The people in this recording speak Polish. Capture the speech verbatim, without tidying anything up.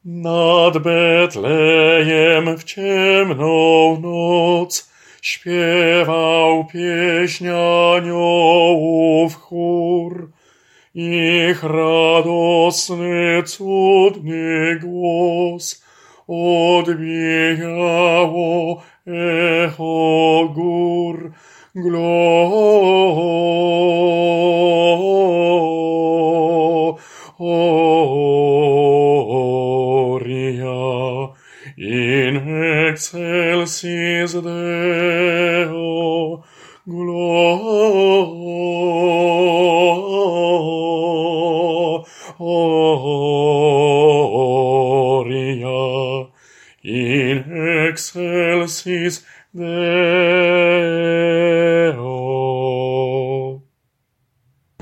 Nad Betlejem w ciemną noc śpiewał pieśń aniołów chór. Ich radosny, cudny głos odbijało echo gór. Gloria in excelsis Deo. Gloria in excelsis Deo.